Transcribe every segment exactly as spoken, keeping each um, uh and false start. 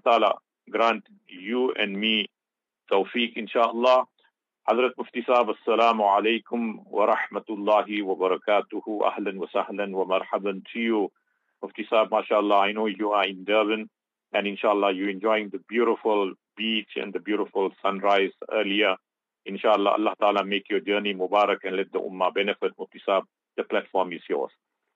Ta'ala grant you and me tawfiq, inshaAllah. Hazrat Mufti Sahab, Assalamu alaikum wa rahmatullahi wa barakatuhu. Ahlan wa sahlan wa marhaban to you. Mufti Sahab, mashallah, I know you are in Durban, and inshallah you're enjoying the beautiful beach and the beautiful sunrise earlier. Inshallah, Allah Ta'ala make your journey mubarak and let the ummah benefit. Mufti Sahab, the platform is yours.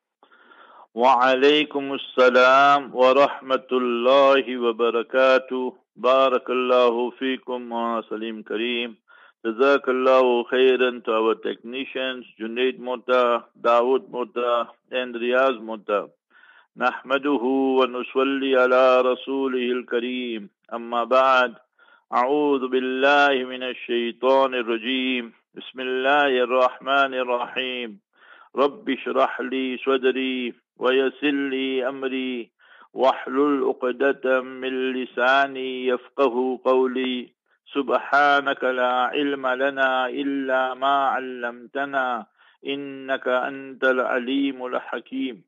Wa alaykum assalam wa rahmatullahi wa barakatuh. Barakallahu feekum wa Salim Kareem. Jazakallahu khairan to our technicians, Junaid Mota, Dawood Mota, and Riyaz Mota. Nahmaduhu wa nusalli ala rasulihil kareem. Amma ba'd. A'udhu billahi minash shaitanir rajim. Bismillahir rahmanir rahim. Rabbi shrah li sadri wa yassir li amri wahlul uqdatam min lisani yafqahu qawli. سبحانك لا علم لنا إلا ما علمتنا إنك أنت العليم الحكيم.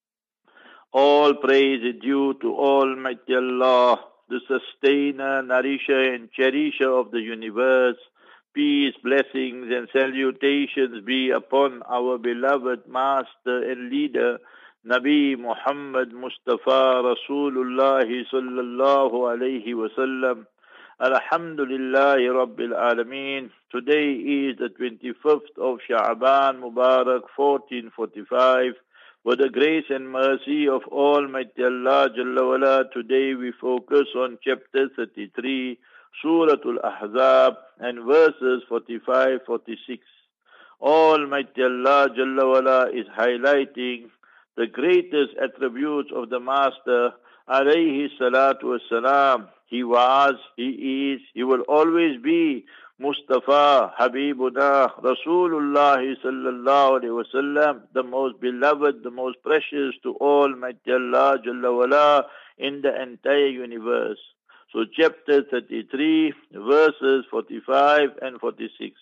All praise is due to Almighty Allah, the sustainer, nourisher and cherisher of the universe. Peace, blessings and salutations be upon our beloved master and leader, Nabi Muhammad Mustafa Rasulullah sallallahu alayhi wa sallam. Alhamdulillahi Rabbil Alameen. Today is the twenty-fifth of Sha'ban Mubarak fourteen forty-five. With the grace and mercy of Almighty Allah Jalla wala, today we focus on chapter thirty-three, Suratul Ahzab, and verses forty-five forty-six. Almighty Allah Jalla wala is highlighting the greatest attributes of the Master alayhi salatu wassalam. He was, he is, he will always be Mustafa, Habibuna, Rasulullah sallallahu alayhi wasallam, the most beloved, the most precious to Almighty Allah Jalla wala in the entire universe. So chapter thirty-three, verses forty-five and forty-six.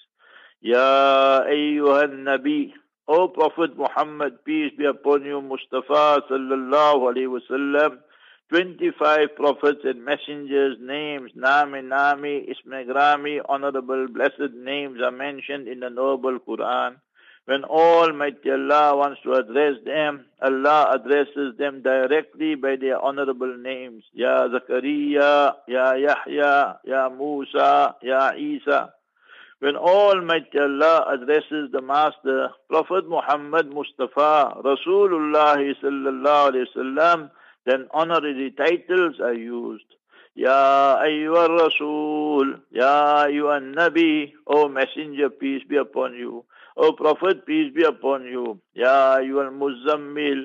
Ya ayyuhan Nabi, O Prophet Muhammad, peace be upon you, Mustafa sallallahu alayhi wasallam. twenty-five prophets and messengers' names, Nami, Nami, Isme Grami, honorable, blessed names are mentioned in the noble Quran. When Almighty Allah wants to address them, Allah addresses them directly by their honorable names. Ya Zakaria, Ya Yahya, Ya Musa, Ya Isa. When Almighty Allah addresses the Master, Prophet Muhammad Mustafa, Rasulullah sallallahu alayhi wasallam, then honorary titles are used. Ya ayyuhar Rasul, Ya ayyuhan Nabi, O Messenger, peace be upon you. O Prophet, peace be upon you. Ya ayyuhal Muzammil,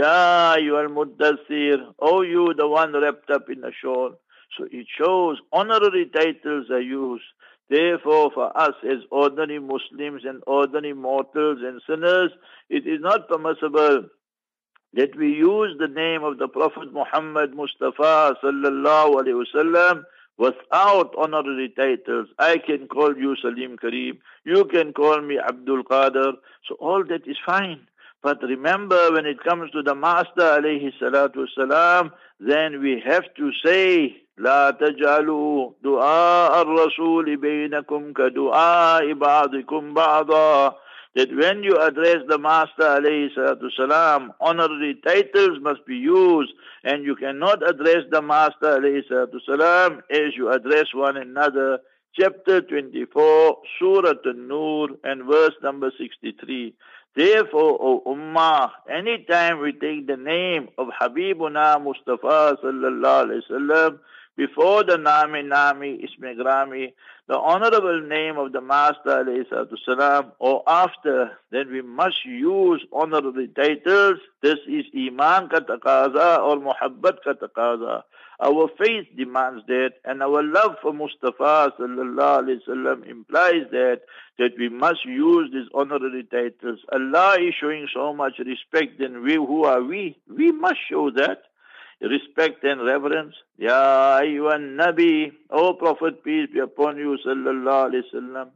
Ya ayyuhal Muddassir, O you, the one wrapped up in a shawl. So it shows honorary titles are used. Therefore, for us as ordinary Muslims and ordinary mortals and sinners, it is not permissible that we use the name of the Prophet Muhammad Mustafa sallallahu alayhi wasallam without honorary titles. I can call you Salim Kareem, you can call me Abdul Qadir, so all that is fine. But remember, when it comes to the Master alayhi salatu wasalam, then we have to say, لا تجعلوا دعاء الرسول بينكم كدعاء بعضكم بعضا. That when you address the Master alayhi salatu salam, honorary titles must be used, and you cannot address the Master alayhi salatu salam as you address one another. Chapter twenty-four, Surah An-Nur, and verse number sixty-three. Therefore, O Ummah, anytime we take the name of Habibuna Mustafa sallallahu alayhi wasallam before the Nami Nami Isme Grami, the honorable name of the Master alayhi salatu salam, or after, then we must use honorary titles. This is Iman ka taqaza or Muhabbat ka taqaza. Our faith demands that, and our love for Mustafa sallallahu alayhi wasallam implies that, that we must use these honorary titles. Allah is showing so much respect, then we, who are we? We must show that respect and reverence. Ya ayyuhan Nabi, O Prophet, peace be upon you, sallallahu alayhi wasallam.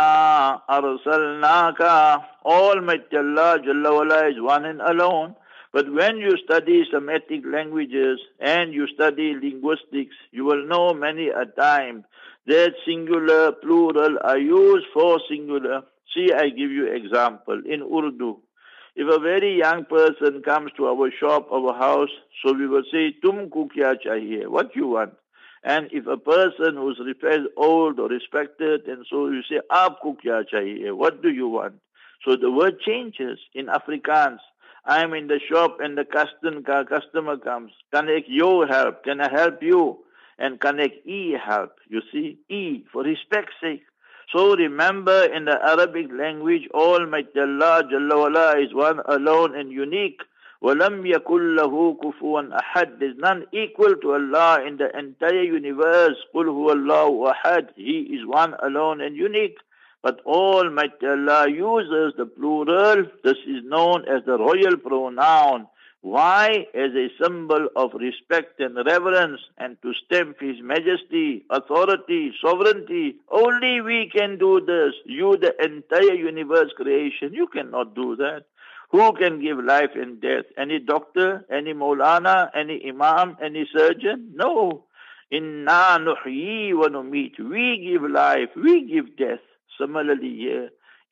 Inna arsalnaka, Almighty Allah Jalla wala is one and alone. But when you study Semitic languages and you study linguistics, you will know many a time that singular, plural are used for singular. See, I give you example. In Urdu, if a very young person comes to our shop, our house, so we will say, Tumko kya chahiye? What you want? And if a person who's respected, old or respected, and so you say, Aapko kya chahiye? What do you want? So the word changes in Afrikaans. I'm in the shop and the customer, customer comes. Can I you help? Can I help you? And can I e help? You see, e for respect's sake. So remember, in the Arabic language, Almighty Allah Jalla wala is one alone and unique. وَلَمْ يَكُلْ لَهُ كُفُوًا أَحَدٍ. There is none equal to Allah in the entire universe. قُلْ هُوَ اللَّهُ أَحَدٍ. He is one alone and unique. But Almighty Allah uses the plural. This is known as the royal pronoun. Why? As a symbol of respect and reverence, and to stamp His majesty, authority, sovereignty. Only we can do this. You, the entire universe creation, you cannot do that. Who can give life and death? Any doctor, any Maulana, any Imam, any surgeon? No. Inna nuhyi wa numit. We give life, we give death. Similarly here,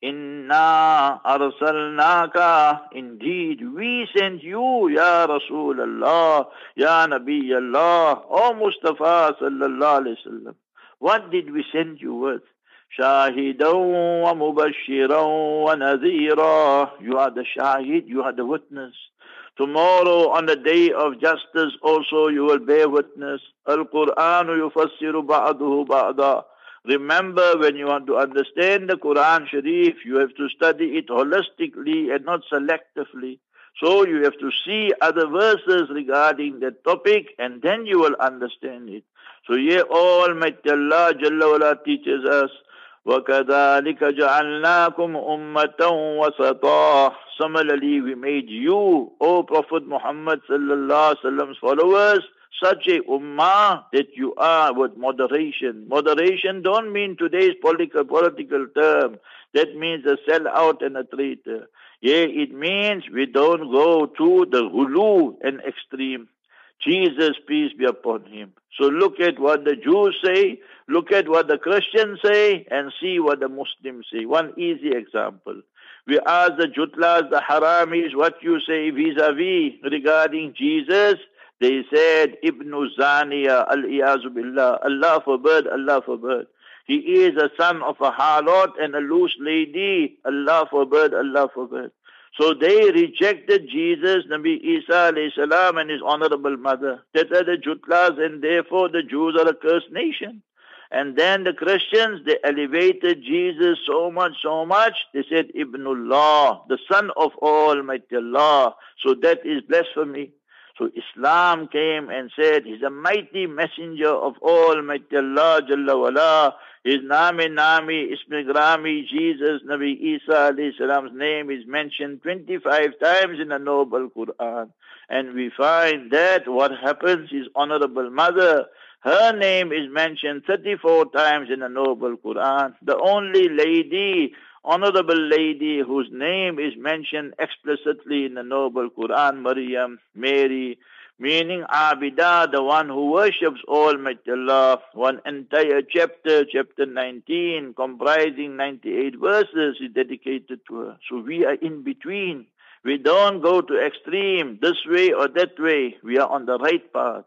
Inna arsalnaka. Indeed, we sent you, Ya Rasul Allah, Ya Nabi Allah, O Mustafa sallallahu alayhi wasallam. What did we send you with? Shahidan wa mubashiran wa nadhira. You are the shahid, you are the witness. Tomorrow on the day of justice also you will bear witness. Al-Qur'anu yufassiru ba'duhu ba'da. Remember, when you want to understand the Quran Sharif, you have to study it holistically and not selectively. So you have to see other verses regarding that topic, and then you will understand it. So here Almighty Allah Jalla wala teaches us, وَكَذَلِكَ جَعَلْنَاكُمْ أُمَّةً وَسَطًا. Similarly, we made you, O Prophet Muhammad sallallahu alaihi wasallam's followers, such a ummah that you are with moderation. Moderation don't mean today's political political term. That means a sellout and a traitor. Yeah, it means we don't go to the ghulu and extreme. Jesus, peace be upon him. So look at what the Jews say, look at what the Christians say, and see what the Muslims say. One easy example. We ask the Jutlas, the Haramis, what you say vis-a-vis regarding Jesus. They said, Ibn Zaniya, al-Iyazu billah, Allah forbid, Allah forbid. He is a son of a harlot and a loose lady, Allah forbid, Allah forbid. So they rejected Jesus, Nabi Isa alayhi salam, and his honorable mother. That are the Jutlas, and therefore the Jews are a cursed nation. And then the Christians, they elevated Jesus so much, so much, they said, Ibnullah, the son of Almighty Allah. So that is blasphemy. So Islam came and said, He's a mighty messenger of Almighty Allah Jalla wala. His Nami Nami Ismi Grami, Jesus, Nabi Isa alayhi salam's name is mentioned twenty-five times in the Noble Quran. And we find that what happens, His honorable mother, her name is mentioned thirty-four times in the Noble Quran. The only lady, honorable lady, whose name is mentioned explicitly in the Noble Quran, Maryam, Mary, meaning Abida, the one who worships Almighty Allah. One entire chapter, chapter nineteen, comprising ninety-eight verses, is dedicated to her. So we are in between. We don't go to extreme, this way or that way. We are on the right path.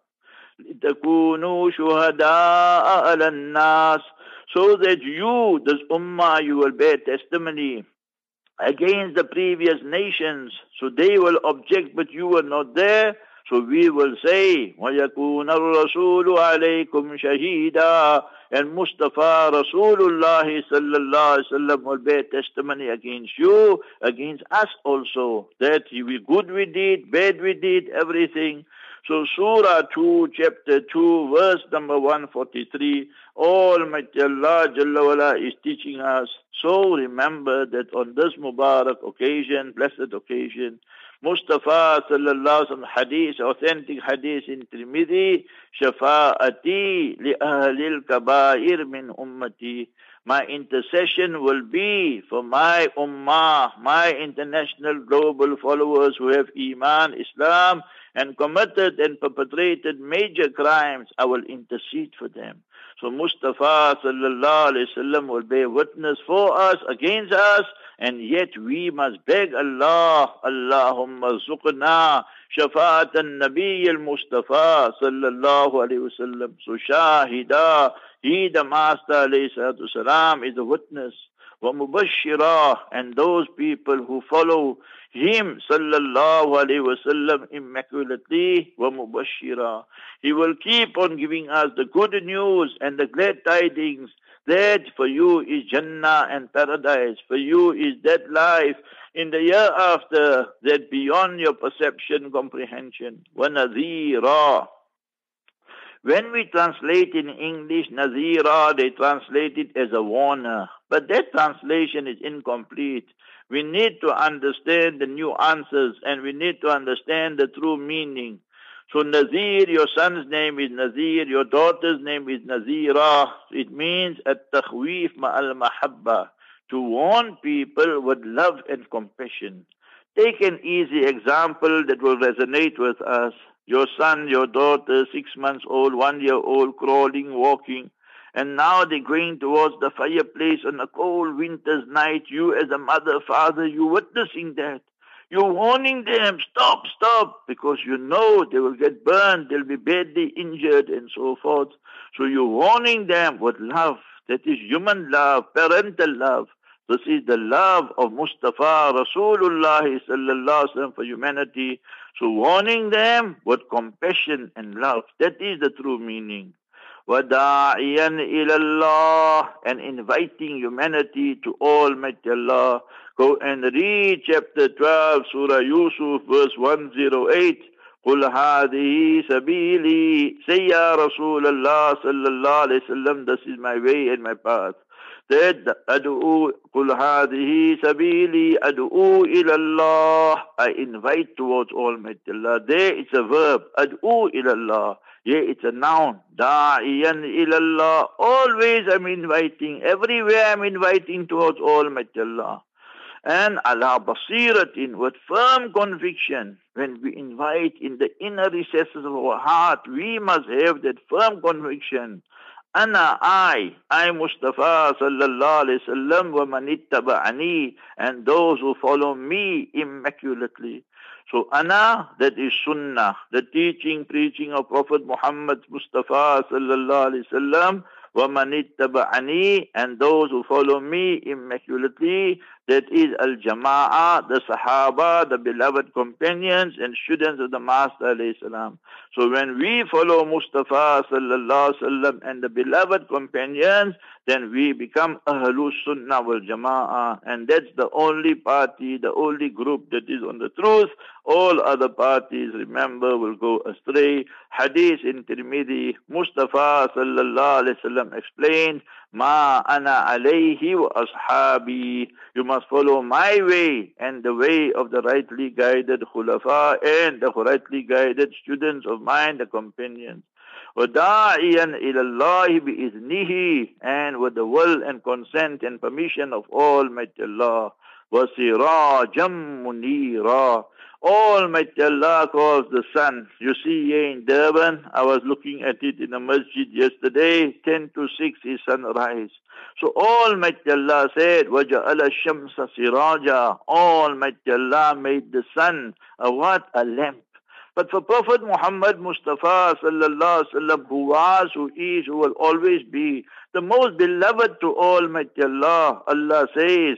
لِتَكُونُوا شُهَدَاءَ عَلَى النَّاسِ. So that you, this ummah, you will bear testimony against the previous nations. So they will object, but you were not there. So we will say, وَيَكُونَ الرَّسُولُ عَلَيْكُمْ شَهِيدًا. And Mustafa Rasulullah sallallahu alaihi wasallam will bear testimony against you, against us also, that we good we did, bad we did, everything. So Surah two, chapter two, verse number one forty-three, Almighty Allah Jalla wala is teaching us. So remember that on this Mubarak occasion, blessed occasion, Mustafa sallallahu alaihi wasallam hadith, authentic hadith in Tirmidhi, Shafa'ati li ahlil kabair min ummati. My intercession will be for my ummah, my international global followers who have Iman, Islam, and committed and perpetrated major crimes. I will intercede for them. So Mustafa sallallahu alaihi wasallam will bear witness for us, against us, and yet we must beg Allah, Allahumma zuqna shafa'at al-Nabi al-Mustafa sallallahu alaihi wasallam. So Shahida, he the Master alayhi salatu salam is a witness. Wa mubashshira, and those people who follow him sallallahu alayhi wasallam immaculately, wa mubashshira. He will keep on giving us the good news and the glad tidings that for you is Jannah and paradise, for you is that life in the year after that beyond your perception, comprehension. Wa nadhira. When we translate in English Nazira, they translate it as a warner. But that translation is incomplete. We need to understand the nuances and we need to understand the true meaning. So Nazir, your son's name is Nazir, your daughter's name is Nazira. It means at-takhweef ma'al mahabba, to warn people with love and compassion. Take an easy example that will resonate with us. Your son, your daughter, six months old, one year old, crawling, walking, and now they're going towards the fireplace on a cold winter's night. You as a mother, father, you're witnessing that. You're warning them, stop, stop, because you know they will get burned, they'll be badly injured and so forth. So you're warning them with love. That is human love, parental love. This is the love of Mustafa Rasulullah sallallahu alaihi wasallam for humanity. So warning them with compassion and love. That is the true meaning. وَدَاعِيًا إِلَى اللَّهِ, and inviting humanity to Almighty Allah. Go and read chapter twelve, Surah Yusuf, verse one oh eight. قُلْ هَذِهِ سَبِيلِي. Say, Ya Rasulullah sallallahu alayhi wa sallam, this is my way and my path. That أدعو قُلْ هَذِهِ سَبِيلِي أَدْعُو إِلَى اللَّهِ. I invite towards Almighty Allah. There it's a verb. أدعو إلى الله. Yeah, it's a noun. داعيا إلى الله. Always I'm inviting. Everywhere I'm inviting towards Almighty Allah. And ala basiratin, with firm conviction. When we invite in the inner recesses of our heart, we must have that firm conviction. Ana, I, I Mustafa sallallahu alayhi wasallam, wa man ittaba'ani, and those who follow me immaculately. So Ana, that is Sunnah, the teaching, preaching of Prophet Muhammad Mustafa sallallahu alayhi wasallam, wa man ittaba'ani, and those who follow me immaculately. That is Al-Jama'ah, the Sahaba, the beloved companions and students of the Master alayhi salam. So when we follow Mustafa sallallahu alaihi wasallam and the beloved companions, then we become Ahlus Sunnah wal Jama'ah, and that's the only party, the only group that is on the truth. All other parties, remember, will go astray. Hadith in Tirmidhi, Mustafa sallallahu alaihi wasallam explained, Ma ana alayhi wa ashabi. You must follow my way and the way of the rightly guided khulafa and the rightly guided students of mine, the companions. وَدَاعِيًا إِلَى اللَّهِ بِإِذْنِهِ, and with the will and consent and permission of Almighty Allah. وَسِرَاجًا مُنِيرًا. Almighty Allah calls the sun. You see here in Durban, I was looking at it in a masjid yesterday, ten to six is sunrise. So Almighty Allah said, وَجَعَلَ الشَّمْسَ سِرَاجًا. Almighty Allah made the sun a what? A lamp. But for Prophet Muhammad Mustafa sallallahu alaihi wasallam, who was, who is, who will always be the most beloved to Almighty Allah, Allah says,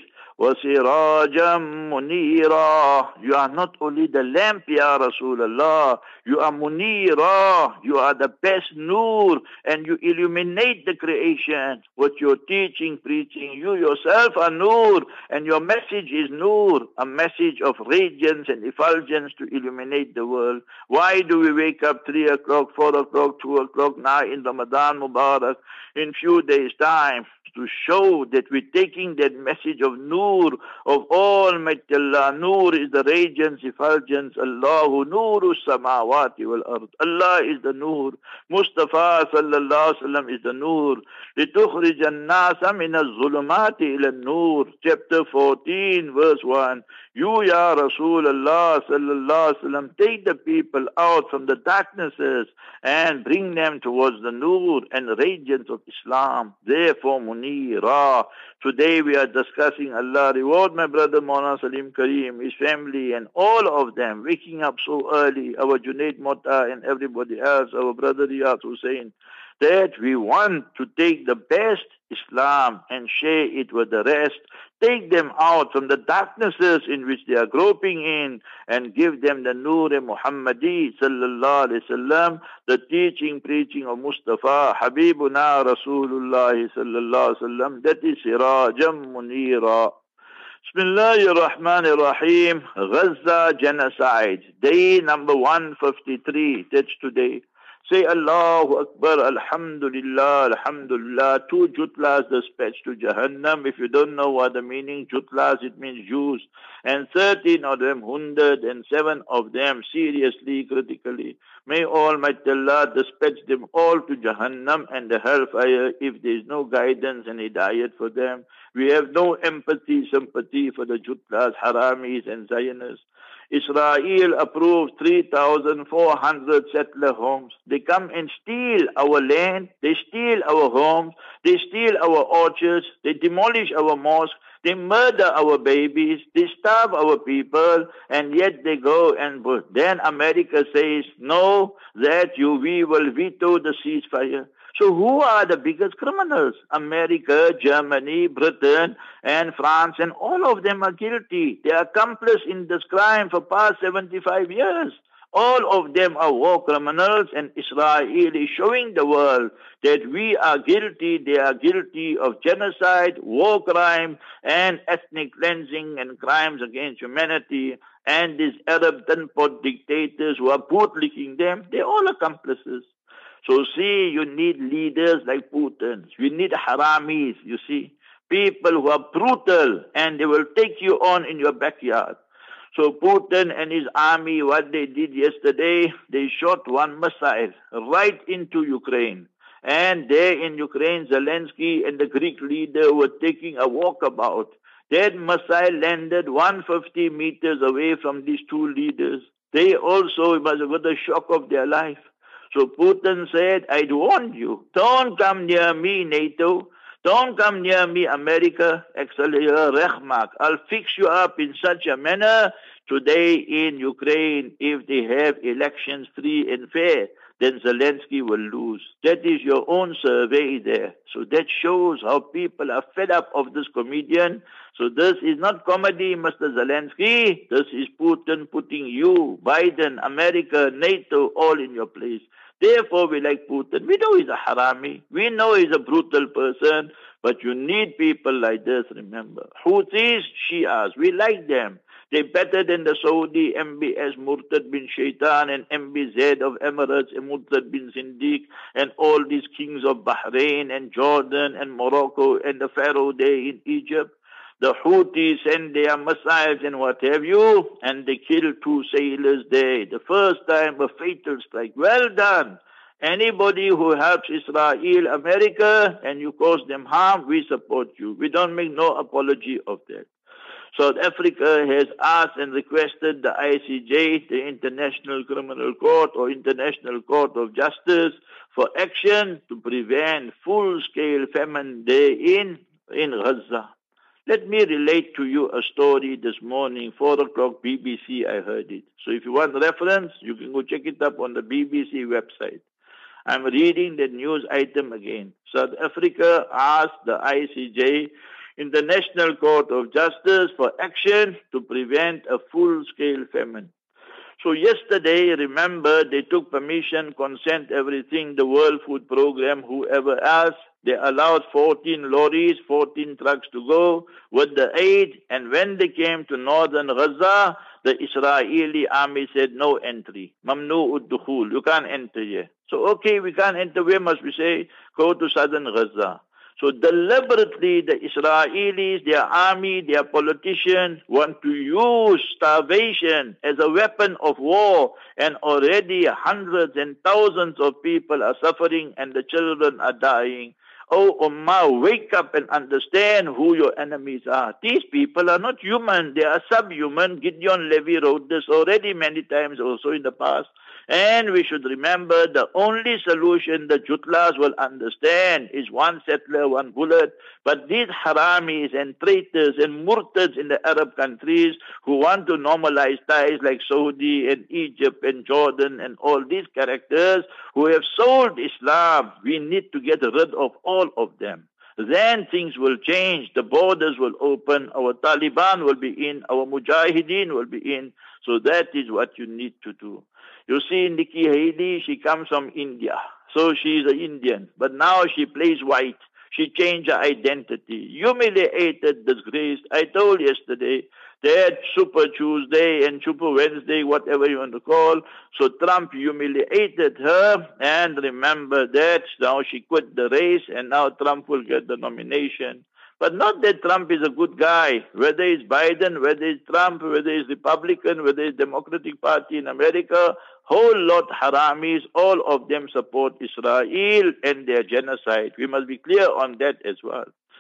وَسِرَاجًا مُنِيرًا. You are not only the lamp, Ya Rasulullah, you are Munira, you are the best Nur, and you illuminate the creation with your teaching, preaching. You yourself are Nur, and your message is Nur, a message of radiance and effulgence to illuminate the world. Why do we wake up three o'clock, four o'clock, two o'clock now in Ramadan Mubarak in few days' time? To show that we're taking that message of Nur Noor of Almighty Allah. Noor is the radiance, effulgence. Allahu Noor samawati wal ard. Allah is the Noor. Mustafa sallallahu alaihi wasallam is the Noor. لِتُخْرِجَ النَّاسَ مِنَ الظُّلُمَاتِ إِلَى النُّورِ. Chapter fourteen, verse one. You, Ya Rasulullah sallallahu alaihi wasallam, take the people out from the darknesses and bring them towards the Noor and radiance of Islam. Therefore, Munira. Today we are discussing, Allah reward my brother Maulana Salim Kareem, his family and all of them, waking up so early, our Junaid Mota and everybody else, our brother Riyad Hussain, that we want to take the best Islam and share it with the rest. Take them out from the darknesses in which they are groping in and give them the Noor Muhammadi sallallahu alayhi wasallam, the teaching, preaching of Mustafa, Habibuna Rasulullah sallallahu alayhi wasallam, that is Sirajam Munira. Bismillahir Rahmanir Rahim. Gaza genocide, day number one fifty-three, that's today. Say Allahu Akbar, Alhamdulillah, Alhamdulillah. Two jutlas dispatched to Jahannam. If you don't know what the meaning, jutlas, it means Jews. And thirteen of them wounded and seven of them seriously, critically. May Almighty Allah dispatch them all to Jahannam and the hellfire if there is no guidance and hidayat for them. We have no empathy, sympathy for the jutlas, haramis and Zionists. Israel approved three thousand four hundred settler homes. They come and steal our land, they steal our homes, they steal our orchards, they demolish our mosques, they murder our babies, they starve our people, and yet they go and then America says, no, that you, we will veto the ceasefire. So who are the biggest criminals? America, Germany, Britain, and France, and all of them are guilty. They are accomplices in this crime for past seventy-five years. All of them are war criminals, and Israel is showing the world that we are guilty, they are guilty of genocide, war crime, and ethnic cleansing and crimes against humanity. And these Arab Tanpot dictators who are bootlicking them, they're all accomplices. So see, you need leaders like Putin. You need haramis, you see. People who are brutal and they will take you on in your backyard. So Putin and his army, what they did yesterday, they shot one missile right into Ukraine. And there in Ukraine, Zelensky and the Greek leader were taking a walkabout. That missile landed one hundred fifty meters away from these two leaders. They also must have got the shock of their life. So Putin said, I'd warned you. Don't come near me, NATO. Don't come near me, America. I'll fix you up in such a manner today in Ukraine. If they have elections free and fair, then Zelensky will lose. That is your own survey there. So that shows how people are fed up of this comedian. So this is not comedy, Mister Zelensky. This is Putin putting you, Biden, America, NATO, all in your place. Therefore, we like Putin. We know he's a harami. We know he's a brutal person. But you need people like this, remember. Houthis, Shias, we like them. They're better than the Saudi M B S, Murtad bin Shaitan, and M B Z of Emirates, and Murtad bin Zindiq, and all these kings of Bahrain, and Jordan, and Morocco, and the Pharaoh there in Egypt. The Houthis send their missiles and what have you, and they kill two sailors there. The first time a fatal strike. Well done. Anybody who helps Israel, America, and you cause them harm, we support you. We don't make no apology of that. South Africa has asked and requested the I C J, the International Criminal Court or International Court of Justice, for action to prevent full-scale famine there in, in Gaza. Let me relate to you a story this morning, four o'clock B B C, I heard it. So if you want reference, you can go check it up on the B B C website. I'm reading the news item again. South Africa asked the I C J, International Court of Justice, for action to prevent a full-scale famine. So yesterday, remember, they took permission, consent, everything, the World Food Program, whoever else. They allowed fourteen lorries, fourteen trucks to go with the aid. And when they came to northern Gaza, the Israeli army said no entry. Mamnu ud-dukhul. You can't enter here. So, okay, we can't enter. Where must we say? Go to southern Gaza. So deliberately the Israelis, their army, their politicians want to use starvation as a weapon of war, and already hundreds and thousands of people are suffering and the children are dying. Oh Ummah, wake up and understand who your enemies are. These people are not human, they are subhuman. Gideon Levy wrote this already many times also in the past. And we should remember the only solution the Jutlas will understand is one settler, one bullet. But these haramis and traitors and murtads in the Arab countries who want to normalize ties like Saudi and Egypt and Jordan and all these characters who have sold Islam, we need to get rid of all of them. Then things will change, the borders will open, our Taliban will be in, our Mujahideen will be in. So that is what you need to do. You see, Nikki Haley, she comes from India. So she is an Indian. But now she plays white. She changed her identity. Humiliated, disgraced. I told yesterday, they had Super Tuesday and Super Wednesday, whatever you want to call. So Trump humiliated her. And remember that. Now she quit the race and now Trump will get the nomination. But not that Trump is a good guy. Whether it's Biden, whether it's Trump, whether it's Republican, whether it's Democratic Party in America, whole lot haramis, all of them support Israel and their genocide. We must be clear on that as well.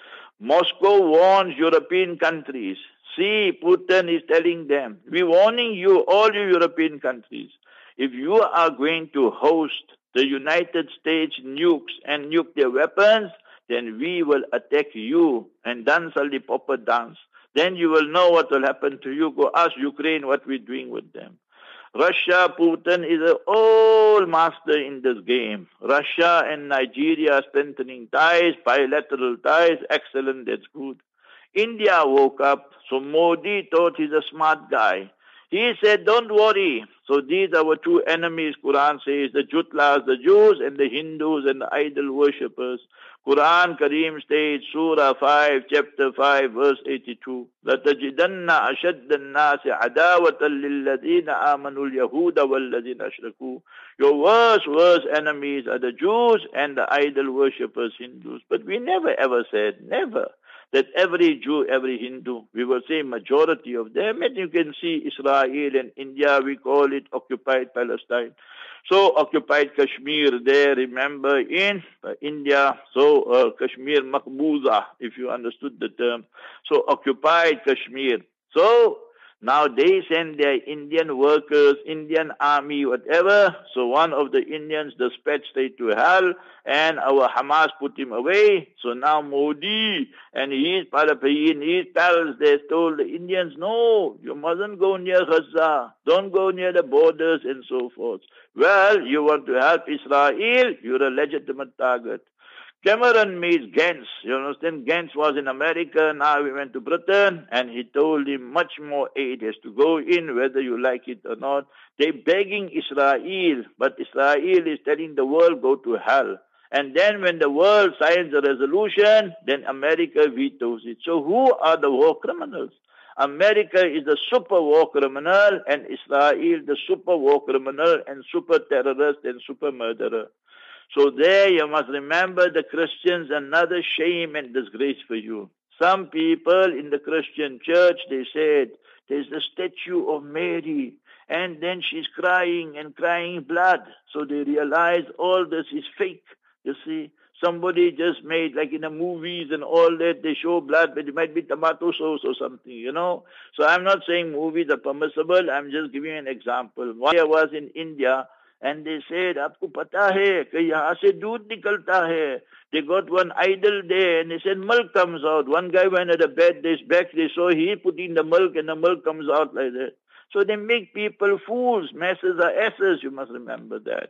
Moscow warns European countries. See, Putin is telling them, we're warning you, all you European countries, if you are going to host the United States nukes and nuclear weapons, then we will attack you and dance the proper dance. Then you will know what will happen to you. Go ask Ukraine what we're doing with them. Russia, Putin is an old master in this game. Russia and Nigeria strengthening ties, bilateral ties, excellent, that's good. India woke up, so Modi thought he's a smart guy. He said, don't worry. So these are our two enemies, Quran says, the Jutlas, the Jews, and the Hindus and the idol worshippers. Quran Kareem states, Surah five, chapter five, verse eighty-two, لَتَجِدَنَّ أَشَدَّ النَّاسِ عَدَاوَةً لِلَّذِينَ آمَنُوا الْيَهُودَ وَالَّذِينَ أَشْرَكُوا. Your worst, worst enemies are the Jews and the idol worshippers, Hindus. But we never ever said, never, that every Jew, every Hindu, we will say majority of them, and you can see Israel and India, we call it occupied Palestine. So occupied Kashmir there, remember, in uh, India, so uh, Kashmir Makbuza, if you understood the term. So occupied Kashmir. So now they send their Indian workers, Indian army, whatever. So one of the Indians dispatched straight to hell, and our Hamas put him away. So now Modi and his Parapayin, his pals, they told the Indians, no, you mustn't go near Gaza. Don't go near the borders and so forth. Well, you want to help Israel, you're a legitimate target. Cameron meets Gantz. You understand? Gantz was in America, now we went to Britain, and he told him much more aid has to go in, whether you like it or not. They're begging Israel, but Israel is telling the world, go to hell. And then when the world signs a resolution, then America vetoes it. So who are the war criminals? America is the super war criminal, and Israel the super war criminal and super terrorist and super murderer. So there you must remember the Christians, another shame and disgrace for you. Some people in the Christian church, they said, there's the statue of Mary, and then she's crying and crying blood. So they realize all this is fake, you see. Somebody just made, like in the movies and all that, they show blood, but it might be tomato sauce or something, you know. So I'm not saying movies are permissible, I'm just giving you an example. One year I was in India, and they said, Aapko pata hai, ki yahan se doodh nikalta hai. They got one idol there, and they said, milk comes out. One guy went at the bed, they back, they saw he put in the milk, and the milk comes out like that. So they make people fools. Masses are asses, you must remember that.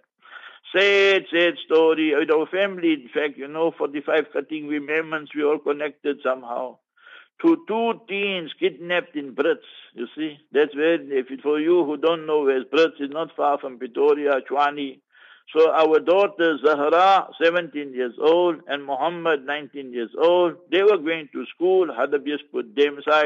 Sad, sad story. With our family, in fact, you know, forty-five cutting women, we all connected somehow. To two teens kidnapped in Brits, you see. That's where, if it, for you who don't know where Brits is, not far from Pretoria, Chwani. So our daughter Zahra, seventeen years old, and Muhammad, nineteen years old, they were going to school, Hadabiyas put them aside,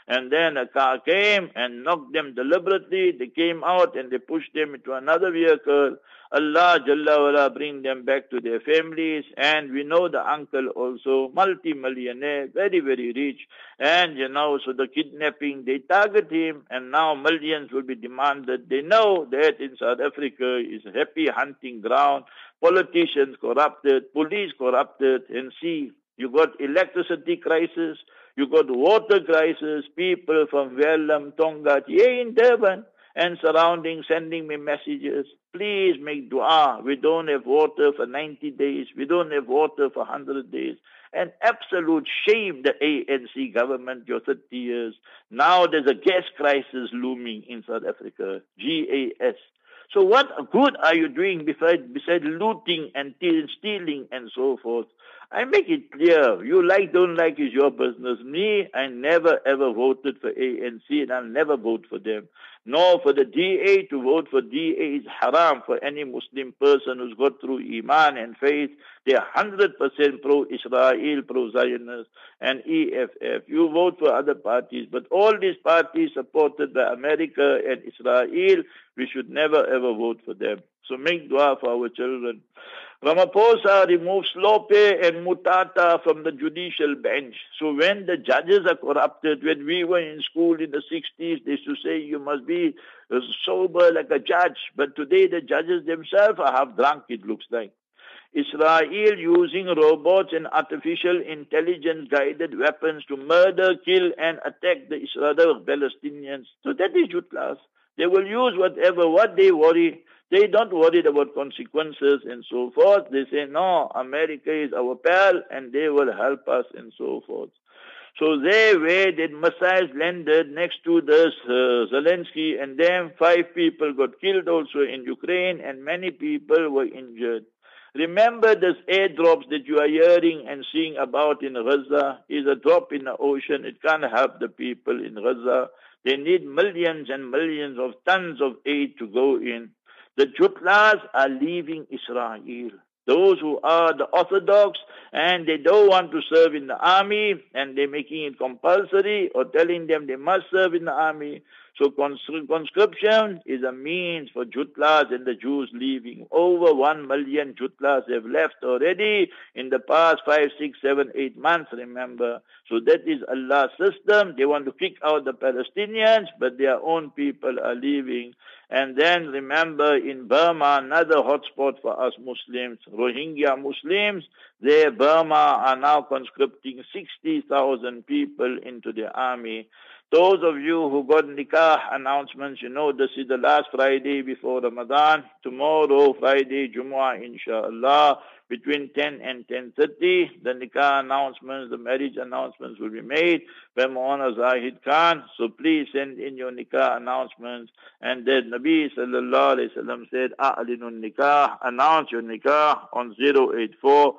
And then a car came and knocked them deliberately. They came out and they pushed them into another vehicle. Allah Jalla wala bring them back to their families. And we know the uncle also, multi-millionaire, very, very rich. And, you know, so the kidnapping, they target him, and now millions will be demanded. They know that in South Africa is a happy hunting ground. Politicians corrupted, police corrupted, and see, you got electricity crisis, you got water crisis, people from Wellam, Tonga, here in Durban and surrounding sending me messages. Please make dua. We don't have water for ninety days. We don't have water for one hundred days. An absolute shame, the A N C government, your thirty years. Now there's a gas crisis looming in South Africa, G A S. So what good are you doing besides, besides looting and stealing and so forth? I make it clear, you like, don't like is your business. Me, I never ever voted for A N C and I'll never vote for them. Nor for the D A. To vote for D A is haram for any Muslim person who's got through Iman and faith. They're one hundred percent pro-Israel, pro-Zionist and E F F. You vote for other parties, but all these parties supported by America and Israel, we should never ever vote for them. So make dua for our children. Ramaphosa removed Slope and Mutata from the judicial bench. So when the judges are corrupted, when we were in school in the sixties, they used to say you must be sober like a judge. But today the judges themselves are half drunk, it looks like. Israel using robots and artificial intelligence guided weapons to murder, kill and attack the Israel Palestinians. So that is youth class. They will use whatever, what they worry. They don't worry about consequences and so forth. They say, no, America is our pal and they will help us and so forth. So they where the missiles landed next to the uh, Zelensky, and then five people got killed also in Ukraine and many people were injured. Remember these airdrops that you are hearing and seeing about in Gaza is a drop in the ocean. It can't help the people in Gaza. They need millions and millions of tons of aid to go in. The Jutlas are leaving Israel. Those who are the Orthodox and they don't want to serve in the army and they're making it compulsory or telling them they must serve in the army. So conscription is a means for Jutlas and the Jews leaving. Over one million Jutlas have left already in the past five, six, seven, eight months, remember. So that is Allah's system. They want to kick out the Palestinians, but their own people are leaving. And then remember in Burma, another hotspot for us Muslims, Rohingya Muslims, they, Burma, are now conscripting sixty thousand people into the army. Those of you who got nikah announcements, you know this is the last Friday before Ramadan. Tomorrow, Friday, Jumu'ah, inshallah, between ten and ten thirty, the nikah announcements, the marriage announcements will be made by Maulana Zahid Khan. So please send in your nikah announcements. And then Nabi sallallahu alayhi wa sallam said, A'linun nikah, announce your nikah on zero eight four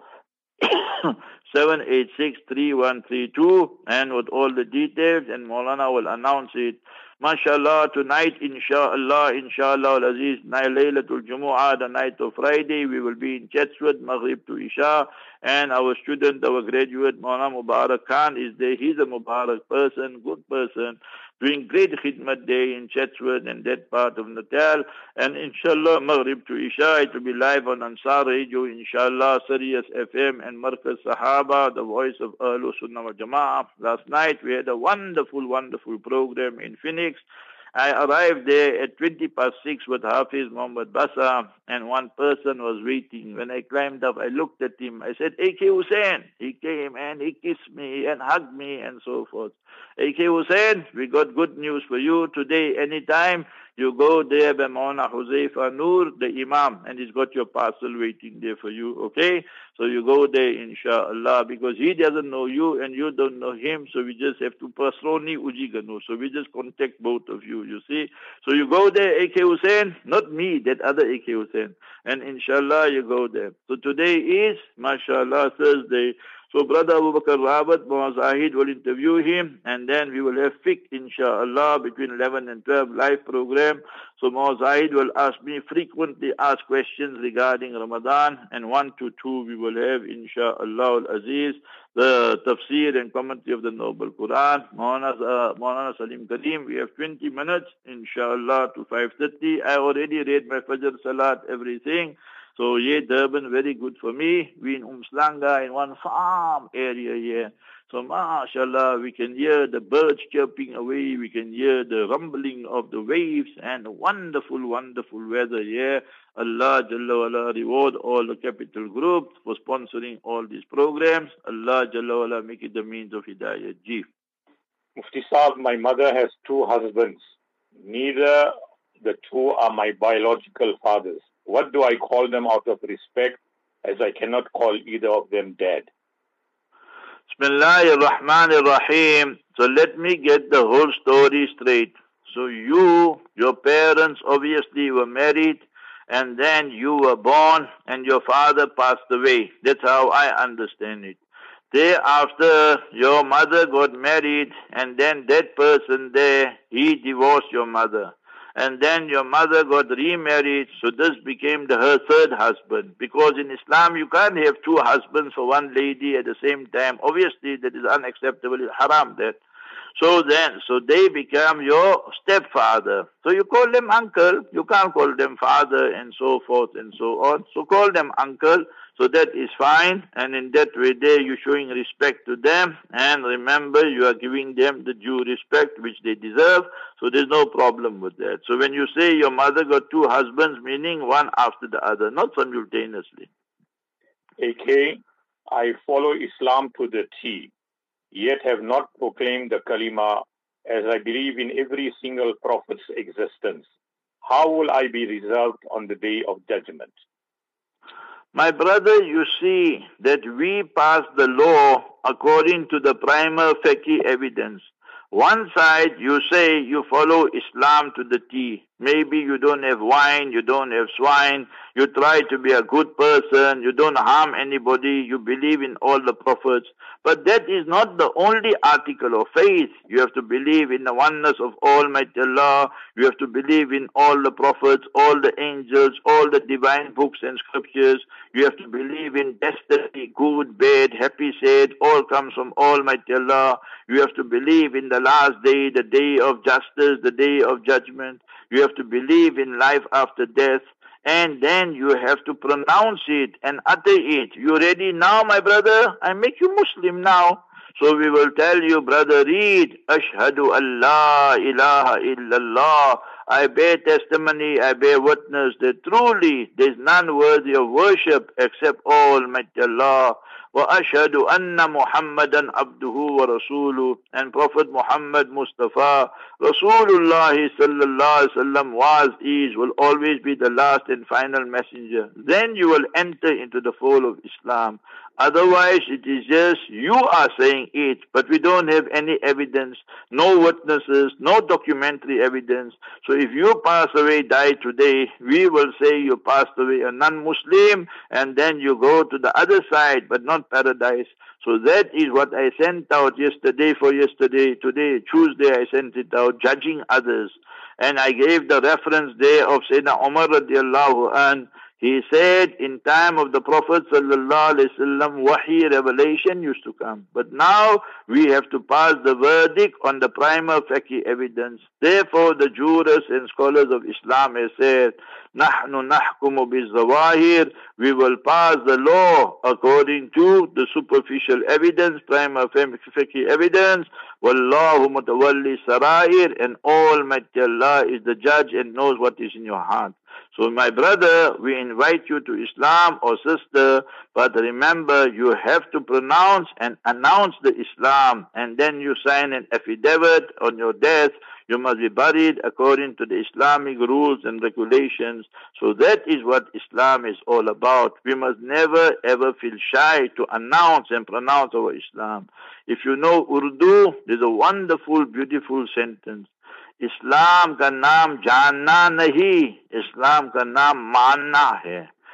seven eight six three one three two and with all the details, and Maulana will announce it. MashaAllah, tonight, inshallah, inshallah, al-Aziz, Laylatul Jumu'ah, the night of Friday, we will be in Chatsworth, Maghrib to Isha, and our student, our graduate, Maulana Mubarak Khan is there. He's a Mubarak person, good person, doing great khidmat day in Chatsworth and that part of Natal. And inshallah, Maghrib to Isha, it will be live on Ansar Radio, inshallah, Sirius F M and Markaz Sahaba, the voice of Ahlul Sunnah wa Jama'ah. Last night we had a wonderful, wonderful program in Phoenix. I arrived there at twenty past six with Hafiz Muhammad Basa, and one person was waiting. When I climbed up, I looked at him. I said, A K Hussein. He came and he kissed me and hugged me and so forth. A K Hussein, we got good news for you today. Anytime you go there by Maulana Huzaifa Noor, the Imam, and he's got your parcel waiting there for you, okay? So you go there, inshallah, because he doesn't know you and you don't know him, so we just have to pasroni ujiganu. So we just contact both of you, you see? So you go there, A K Hussein, not me, that other A K Hussein. And inshallah, you go there. So today is, mashallah, Thursday. So Brother Abu Bakr Rawat, Muaz Zahid will interview him, and then we will have fiqh, inshallah, between eleven and twelve live program. So Muaz Zahid will ask me frequently ask questions regarding Ramadan, and one to two we will have, inshallah al-Aziz, the tafsir and commentary of the Noble Quran. Maulana, uh, Maulana Salim Kareem, we have twenty minutes, inshallah, to five thirty. I already read my Fajr Salat, everything. So, yeah, Durban, very good for me. We in Umslanga, in one farm area here. So, mashallah, we can hear the birds chirping away. We can hear the rumbling of the waves and wonderful, wonderful weather here. Allah Jalla wala reward all the capital groups for sponsoring all these programs. Allah Jalla wala make it the means of hidayah. Ji. Mufti Saab, my mother has two husbands. Neither the two are my biological fathers. What do I call them out of respect, as I cannot call either of them dad? Bismillahir Rahmanir Rahim. So let me get the whole story straight. So you, your parents obviously were married, and then you were born and your father passed away. That's how I understand it. Thereafter, your mother got married, and then that person there, he divorced your mother. And then your mother got remarried, so this became the, her third husband. Because in Islam, you can't have two husbands for one lady at the same time. Obviously, that is unacceptable. It's haram that. So then, so they become your stepfather. So you call them uncle. You can't call them father and so forth and so on. So call them uncle. So that is fine. And in that way there, you're showing respect to them. And remember, you are giving them the due respect which they deserve. So there's no problem with that. So when you say your mother got two husbands, meaning one after the other, not simultaneously. A K, I follow Islam to the T, yet have not proclaimed the kalima, as I believe in every single prophet's existence. How will I be reserved on the day of judgment? My brother, you see that we pass the law according to the prima facie evidence. One side, you say you follow Islam to the T. Maybe you don't have wine, you don't have swine, you try to be a good person, you don't harm anybody, you believe in all the prophets. But that is not the only article of faith. You have to believe in the oneness of Almighty Allah. You have to believe in all the prophets, all the angels, all the divine books and scriptures. You have to believe in destiny, good, bad, happy, sad, all comes from Almighty Allah. You have to believe in the last day, the day of justice, the day of judgment. You have to believe in life after death. And then you have to pronounce it and utter it. You ready now, my brother? I make you Muslim now. So we will tell you, brother, read, Ashhadu an la ilaha illallah. I bear testimony, I bear witness that truly there is none worthy of worship except Almighty Allah. Wa ashhadu anna Muhammadan abduhu wa rasuluh, and Prophet Muhammad Mustafa Rasulullah sallallahu alaihi wasallam was, is, will always be the last and final messenger. Then you will enter into the fold of Islam. Otherwise, it is just you are saying it, but we don't have any evidence, no witnesses, no documentary evidence. So if you pass away, die today, we will say you passed away a non-Muslim, and then you go to the other side, but not paradise. So that is what I sent out yesterday for yesterday. Today, Tuesday, I sent it out, judging others. And I gave the reference there of Sayyidina Umar radiallahu anh. He said, in time of the Prophet sallallahu alaihi wasallam, wahi revelation used to come. But now we have to pass the verdict on the prima facie evidence. Therefore, the jurists and scholars of Islam have said, نحن نحكم بالظواهر. We will pass the law according to the superficial evidence, prima facie evidence. Wallahu mutawalli sarair, and Almighty Allah is the judge and knows what is in your heart. So my brother, we invite you to Islam, or sister, but remember you have to pronounce and announce the Islam, and then you sign an affidavit on your death. You must be buried according to the Islamic rules and regulations. So that is what Islam is all about. We must never ever feel shy to announce and pronounce our Islam. If you know Urdu, there's a wonderful, beautiful sentence. इस्लाम का नाम जानना नहीं, इस्लाम का नाम मानना है.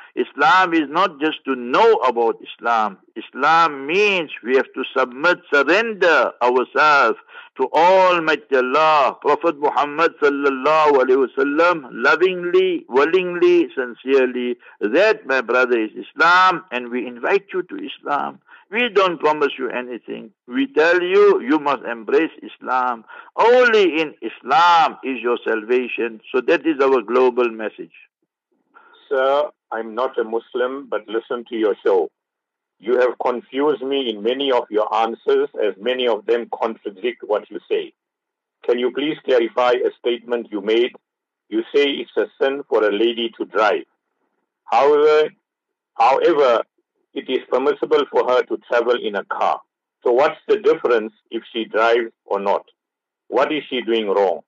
Islam is not just to know about Islam. Islam means we have to submit, surrender ourselves to Almighty Allah, Prophet Muhammad sallallahu alaihi wasallam, lovingly, willingly, sincerely. That, my brother, is Islam, and we invite you to Islam. We don't promise you anything. We tell you, you must embrace Islam. Only in Islam is your salvation. So that is our global message. Sir, I'm not a Muslim, but listen to your show. You have confused me in many of your answers, as many of them contradict what you say. Can you please clarify a statement you made? You say it's a sin for a lady to drive. However, however, it is permissible for her to travel in a car. So what's the difference if she drives or not? What is she doing wrong?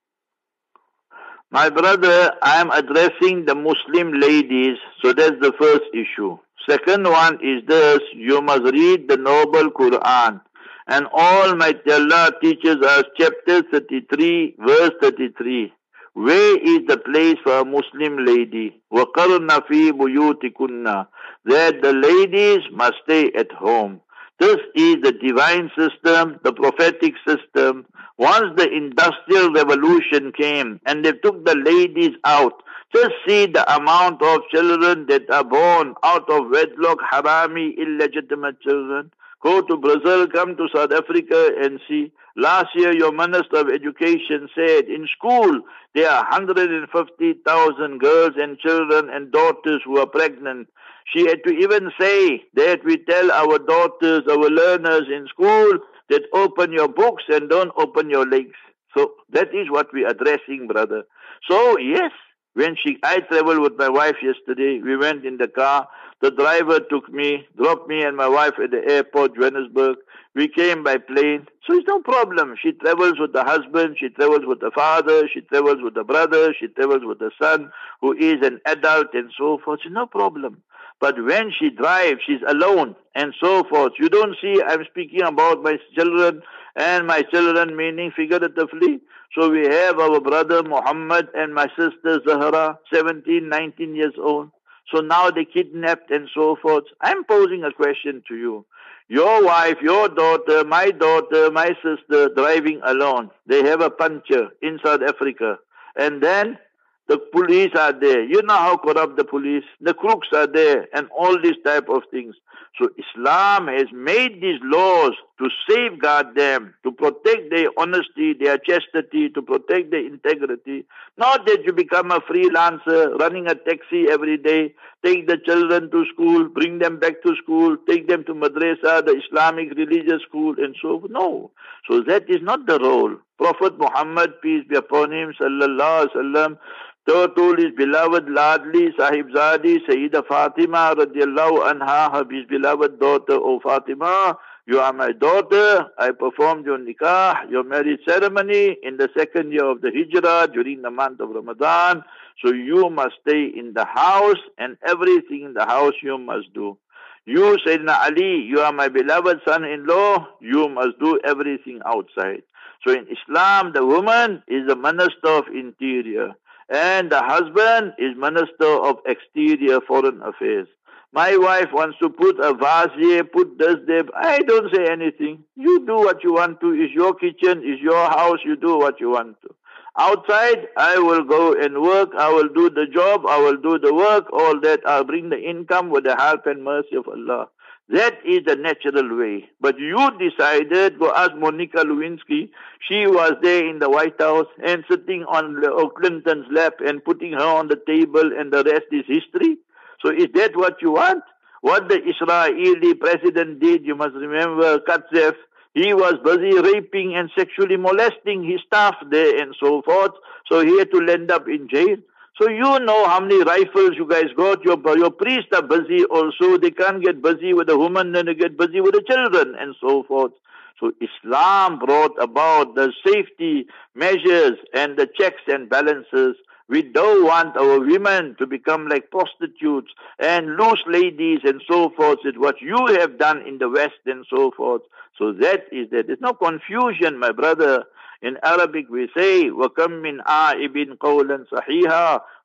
My brother, I am addressing the Muslim ladies, so that's the first issue. Second one is this: you must read the noble Quran. And Almighty Allah teaches us chapter thirty-three, verse thirty-three. Where is the place for a Muslim lady? وَقَرْنَ فِي بُيُوتِكُنَّ, that the ladies must stay at home. This is the divine system, the prophetic system. Once the industrial revolution came and they took the ladies out, just see the amount of children that are born out of wedlock, harami, illegitimate children. Go to Brazil, come to South Africa and see. Last year, your Minister of Education said in school there are one hundred fifty thousand girls and children and daughters who are pregnant. She had to even say that we tell our daughters, our learners in school, that open your books and don't open your legs. So that is what we are addressing, brother. So yes, when she, I traveled with my wife yesterday, we went in the car. The driver took me, dropped me and my wife at the airport, Johannesburg. We came by plane. So it's no problem. She travels with the husband, she travels with the father, she travels with the brother, she travels with the son, who is an adult and so forth. It's no problem. But when she drives, she's alone and so forth. You don't see, I'm speaking about my children, and my children meaning figuratively. So we have our brother Muhammad and my sister Zahra, seventeen, nineteen years old. So now they kidnapped and so forth. I'm posing a question to you. Your wife, your daughter, my daughter, my sister driving alone. They have a puncture in South Africa. And then the police are there. You know how corrupt the police, the crooks are there, and all these type of things. So Islam has made these laws to safeguard them, to protect their honesty, their chastity, to protect their integrity. Not that you become a freelancer, running a taxi every day, take the children to school, bring them back to school, take them to madrasa, the Islamic religious school, and so forth. No. So that is not the role. Prophet Muhammad, peace be upon him, sallallahu alaihi wasallam, told his beloved Ladli Sahibzadi Sayyida Fatima radiallahu anha, her his beloved daughter, O Fatima, you are my daughter. I performed your nikah, your marriage ceremony in the second year of the Hijrah during the month of Ramadan. So you must stay in the house, and everything in the house you must do. You, Sayyidina Ali, you are my beloved son-in-law. You must do everything outside. So in Islam, the woman is the minister of interior, and the husband is Minister of Exterior Foreign Affairs. My wife wants to put a vase here, put this there. I don't say anything. You do what you want to. It's your kitchen, it's your house. You do what you want to. Outside, I will go and work. I will do the job. I will do the work. All that. I'll bring the income with the help and mercy of Allah. That is the natural way. But you decided, go ask Monica Lewinsky. She was there in the White House and sitting on Clinton's lap and putting her on the table, and the rest is history. So is that what you want? What the Israeli president did, you must remember, Katsev, he was busy raping and sexually molesting his staff there and so forth. So he had to end up in jail. So you know how many rifles you guys got. Your, your priests are busy also. They can't get busy with the women, and they get busy with the children and so forth. So Islam brought about the safety measures and the checks and balances. We don't want our women to become like prostitutes and loose ladies and so forth. It's what you have done in the West and so forth. So that is that. There's no confusion, my brother. In Arabic we say, وَكَمْ مِنْ عَائِبٍ قَوْلًا صَحِيحًا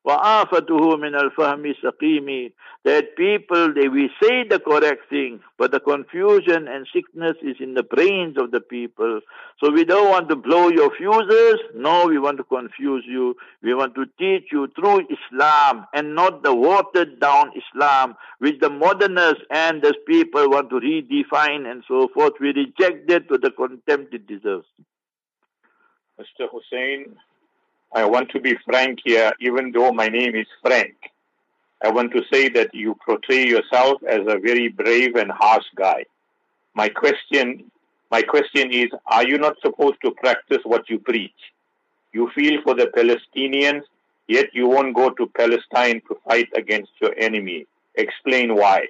وَآفَتُهُ مِنَ الْفَهْمِ سَقِيمِ. That people, they we say the correct thing, but the confusion and sickness is in the brains of the people. So we don't want to blow your fuses. No, we want to confuse you. We want to teach you through Islam and not the watered down Islam, which the modernists and those people want to redefine and so forth. We reject it with the contempt it deserves. Mister Hussein, I want to be frank here, even though my name is Frank. I want to say that you portray yourself as a very brave and harsh guy. My question, my question is, are you not supposed to practice what you preach? You feel for the Palestinians, yet you won't go to Palestine to fight against your enemy. Explain why.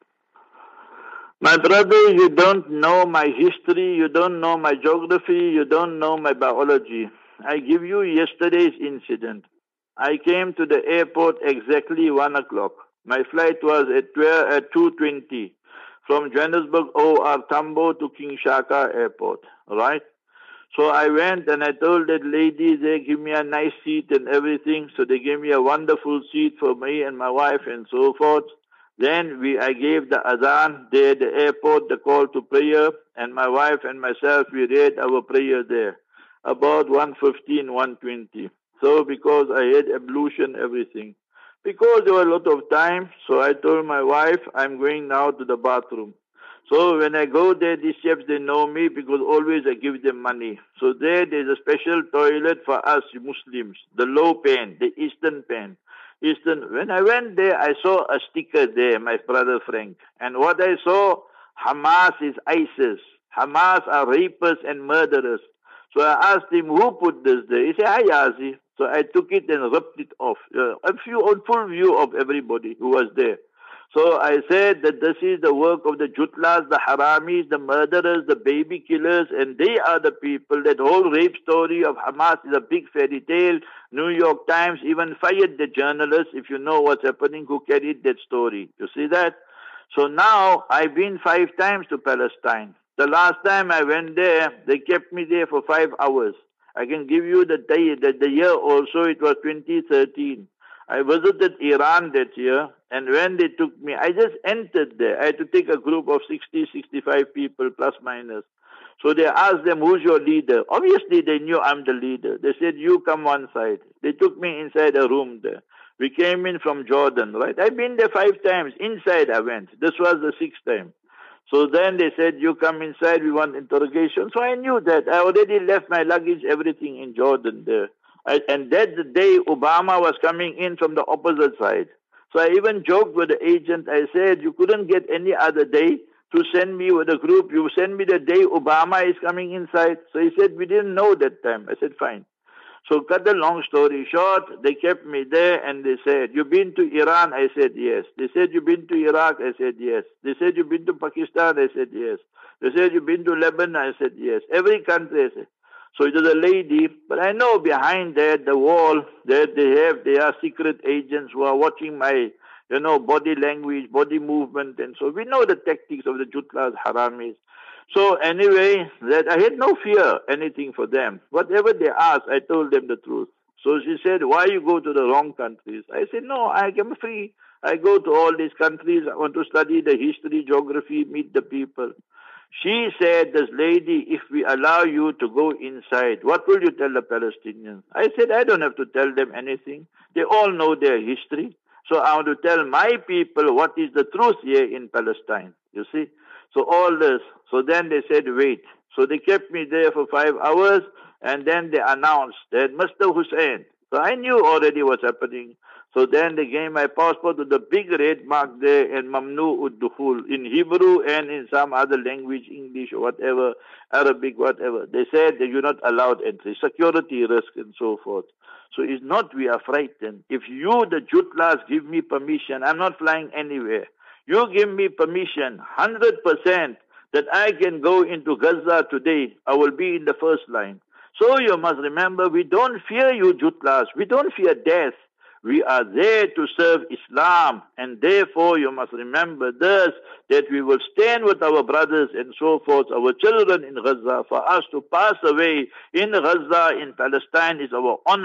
My brother, you don't know my history, you don't know my geography, you don't know my biology. I give you yesterday's incident. I came to the airport exactly one o'clock. My flight was at at two twenty from Johannesburg O R Tambo to King Shaka Airport, right? So I went and I told that lady, they give me a nice seat and everything. So they gave me a wonderful seat for me and my wife and so forth. Then we, I gave the adhan there at the airport, the call to prayer, and my wife and myself, we read our prayer there, about one fifteen, one twenty. So because I had ablution, everything. Because there was a lot of time, so I told my wife, I'm going now to the bathroom. So when I go there, these chefs, they know me because always I give them money. So there, there's a special toilet for us Muslims, the low pen, the Eastern pen. Eastern. When I went there, I saw a sticker there, my brother Frank. And what I saw, Hamas is ISIS. Hamas are rapists and murderers. So I asked him, who put this there? He said, hi, Yazi. So I took it and ripped it off. Uh, a few on full view of everybody who was there. So I said that this is the work of the Jutlas, the Haramis, the murderers, the baby killers, and they are the people. That whole rape story of Hamas is a big fairy tale. New York Times even fired the journalists, if you know what's happening, who carried that story. You see that? So now I've been five times to Palestine. The last time I went there, they kept me there for five hours. I can give you the day, the, the year also, it was twenty thirteen. I visited Iran that year, and when they took me, I just entered there. I had to take a group of sixty, sixty-five people, plus minus. So they asked them, who's your leader? Obviously, they knew I'm the leader. They said, you come one side. They took me inside a room there. We came in from Jordan, right? I've been there five times. Inside I went. This was the sixth time. So then they said, you come inside, we want interrogation. So I knew that. I already left my luggage, everything in Jordan there. I, and that the day Obama was coming in from the opposite side. So I even joked with the agent. I said, you couldn't get any other day to send me with a group. You send me the day Obama is coming inside. So he said, we didn't know that time. I said, fine. So cut the long story short, they kept me there and they said, you've been to Iran? I said, yes. They said, you've been to Iraq? I said, yes. They said, you've been to Pakistan? I said, yes. They said, you've been to Lebanon? I said, yes. Every country, I said. So it was a lady, but I know behind that, the wall, that they have, they are secret agents who are watching my, you know, body language, body movement, and so we know the tactics of the Jutlas, Haramis. So anyway, that I had no fear, anything for them. Whatever they asked, I told them the truth. So she said, why you go to the wrong countries? I said, no, I am free. I go to all these countries. I want to study the history, geography, meet the people. She said, this lady, if we allow you to go inside, what will you tell the Palestinians? I said, I don't have to tell them anything. They all know their history. So I want to tell my people what is the truth here in Palestine. You see? So all this. So then they said, wait. So they kept me there for five hours and then they announced that Mister Hussein. So I knew already what's happening. So then they gave my passport with the big red mark there in Mamnu ud-Dukhul in Hebrew and in some other language, English or whatever, Arabic, whatever. They said that you're not allowed entry, security risk and so forth. So it's not we are frightened. If you, the Jutlas, give me permission, I'm not flying anywhere. You give me permission, one hundred percent, that I can go into Gaza today. I will be in the first line. So you must remember, we don't fear you, Jutlas. We don't fear death. We are there to serve Islam. And therefore, you must remember this, that we will stand with our brothers and so forth, our children in Gaza. For us to pass away in Gaza, in Palestine, is our honor.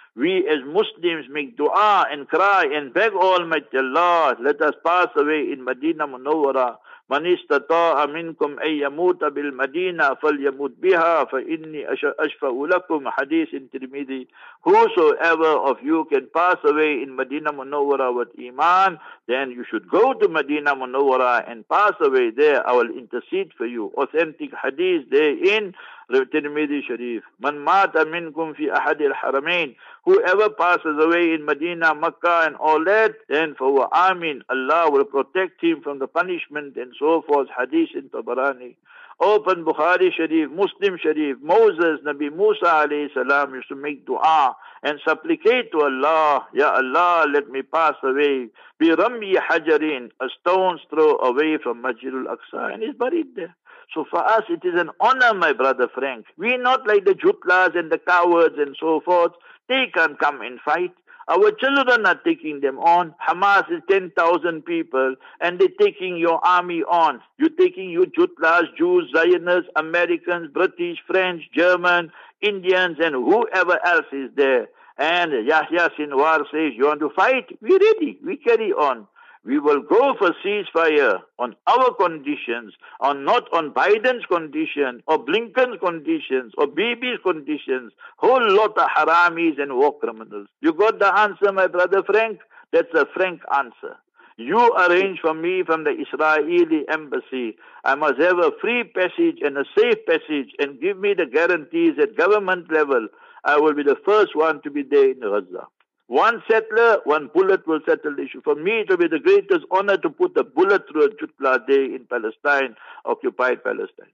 We as Muslims make dua and cry and beg Almighty Allah, let us pass away in Medina Munawwara. Man istata'a minkum ay yamuta bil Madina falyamut biha fa inni ashfa'u lakum, hadith in Tirmidhi. Whosoever of you can pass away in Medina Munawwara with Iman, then you should go to Medina Munawwara and pass away there. I will intercede for you. Authentic hadith there in Tirmidhi Sharif. Man mata minkum fi ahad al-haramain. Whoever passes away in Medina, Makkah and all that, then for Amin, Allah will protect him from the punishment and so forth. Hadith in Tabarani. Open Bukhari Sharif, Muslim Sharif, Moses, Nabi Musa alayhi salam used to make dua and supplicate to Allah, Ya Allah, let me pass away. Bi Rami Hajarin, a stone's throw away from Masjidul Aqsa, and he's buried there. So for us, it is an honor, my brother Frank. We're not like the jutlas and the cowards and so forth. They can't come and fight. Our children are taking them on. Hamas is ten thousand people and they're taking your army on. You're taking your jutlas, Jews, Zionists, Americans, British, French, German, Indians, and whoever else is there. And Yahya Sinwar says, you want to fight? We're ready. We carry on. We will go for ceasefire on our conditions, on not on Biden's condition, or Blinken's conditions, or Bibi's conditions. Whole lot of haramis and war criminals. You got the answer, my brother Frank? That's a frank answer. You arrange for me from the Israeli embassy. I must have a free passage and a safe passage, and give me the guarantees at government level. I will be the first one to be there in Gaza. One settler, one bullet will settle the issue. For me, it will be the greatest honor to put a bullet through a Jutla day in Palestine, occupied Palestine.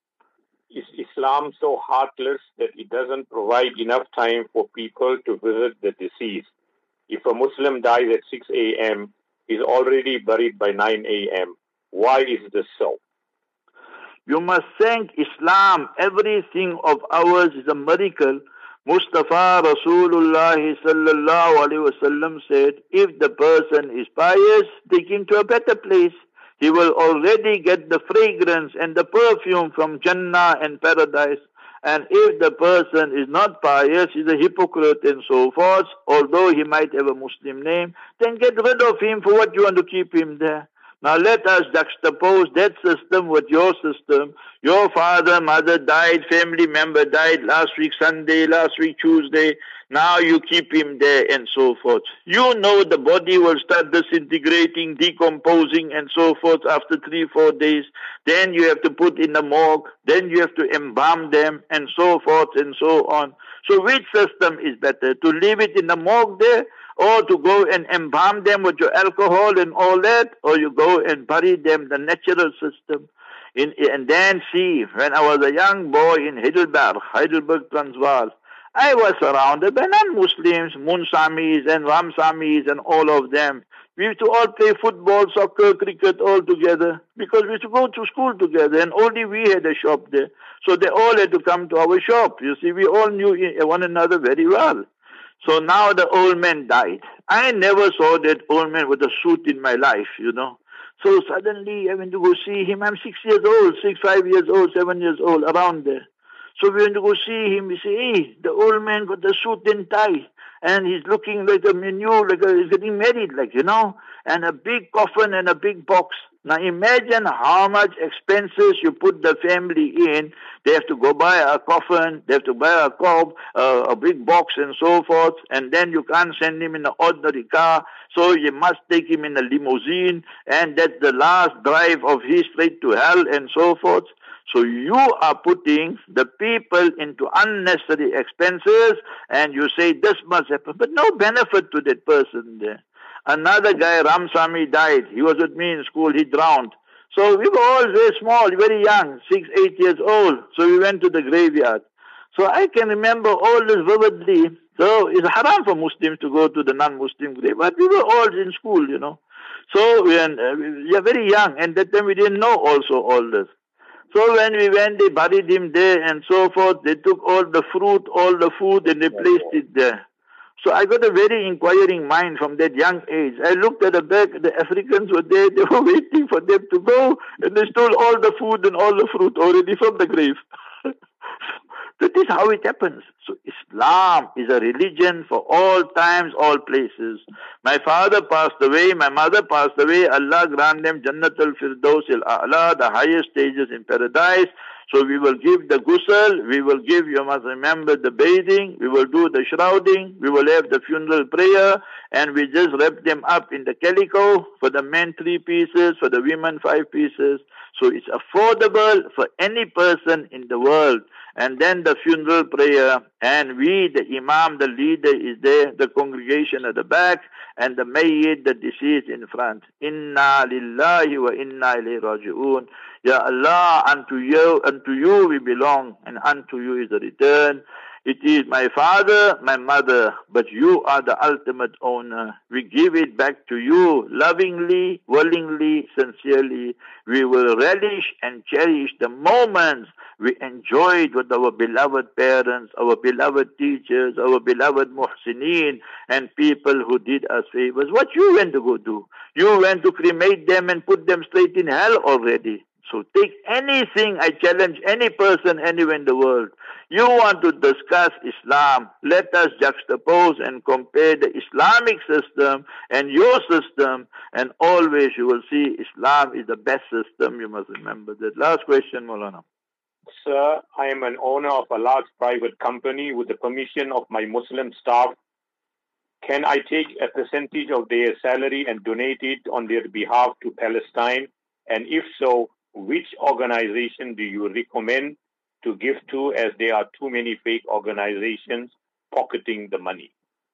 Is Islam so heartless that it doesn't provide enough time for people to visit the deceased? If a Muslim dies at six a.m., he's already buried by nine a.m. Why is this so? You must thank Islam. Everything of ours is a miracle. Mustafa Rasulullah sallallahu alaihi wasallam said, if the person is pious, take him to a better place. He will already get the fragrance and the perfume from Jannah and paradise. And if the person is not pious, he's a hypocrite and so forth, although he might have a Muslim name, then get rid of him. For what you want to keep him there? Now let us juxtapose that system with your system. Your father, mother died, family member died last week Sunday, last week Tuesday. Now you keep him there and so forth. You know the body will start disintegrating, decomposing and so forth after three, four days. Then you have to put in the morgue. Then you have to embalm them and so forth and so on. So which system is better? To leave it in the morgue there, or to go and embalm them with your alcohol and all that, or you go and bury them, the natural system. In, and then see, when I was a young boy in Heidelberg, Heidelberg, Transvaal, I was surrounded by non-Muslims, Munsamis and Ramsamis and all of them. We used to all play football, soccer, cricket all together because we used to go to school together and only we had a shop there. So they all had to come to our shop. You see, we all knew one another very well. So now the old man died. I never saw that old man with a suit in my life, you know. So suddenly I went to go see him. I'm six years old, six, five years old, seven years old, around there. So we went to go see him. We say, hey, the old man got the suit and tie. And he's looking like a menu, like a, he's getting married, like, you know. And a big coffin and a big box. Now imagine how much expenses you put the family in. They have to go buy a coffin, they have to buy a cob, uh, a big box and so forth. And then you can't send him in an ordinary car. So you must take him in a limousine. And that's the last drive of his straight to hell and so forth. So you are putting the people into unnecessary expenses and you say this must happen. But no benefit to that person there. Another guy, Ramsamy, died. He was with me in school. He drowned. So we were all very small, very young, six, eight years old. So we went to the graveyard. So I can remember all this vividly. So it's haram for Muslims to go to the non-Muslim grave. But we were all in school, you know. So we are, we are very young. And that time we didn't know also all this. So when we went, they buried him there and so forth. They took all the fruit, all the food, and they placed it there. So I got a very inquiring mind from that young age. I looked at the back, the Africans were there, they were waiting for them to go, and they stole all the food and all the fruit already from the grave. That is how it happens. So Islam is a religion for all times, all places. My father passed away, my mother passed away. Allah grant them Jannatul Firdaus al-A'la, the highest stages in paradise. So we will give the ghusl, we will give, you must remember, the bathing, we will do the shrouding, we will have the funeral prayer, and we just wrap them up in the calico, for the men three pieces, for the women five pieces. So it's affordable for any person in the world. And then the funeral prayer, and we, the imam, the leader is there, the congregation at the back, and the mayyit, the deceased, in front. Inna lillahi wa inna ilayhi raji'un. Ya Allah, unto you, unto you we belong, and unto you is the return. It is my father, my mother, but you are the ultimate owner. We give it back to you lovingly, willingly, sincerely. We will relish and cherish the moments we enjoyed with our beloved parents, our beloved teachers, our beloved muhsineen, and people who did us favors. What you went to go do? You went to cremate them and put them straight in hell already. So take anything, I challenge any person anywhere in the world. You want to discuss Islam, let us juxtapose and compare the Islamic system and your system, and always you will see Islam is the best system. You must remember that. Last question, Maulana. Sir, I am an owner of a large private company. With the permission of my Muslim staff, can I take a percentage of their salary and donate it on their behalf to Palestine? And if so, which organization do you recommend to give to, as there are too many fake organizations pocketing the money?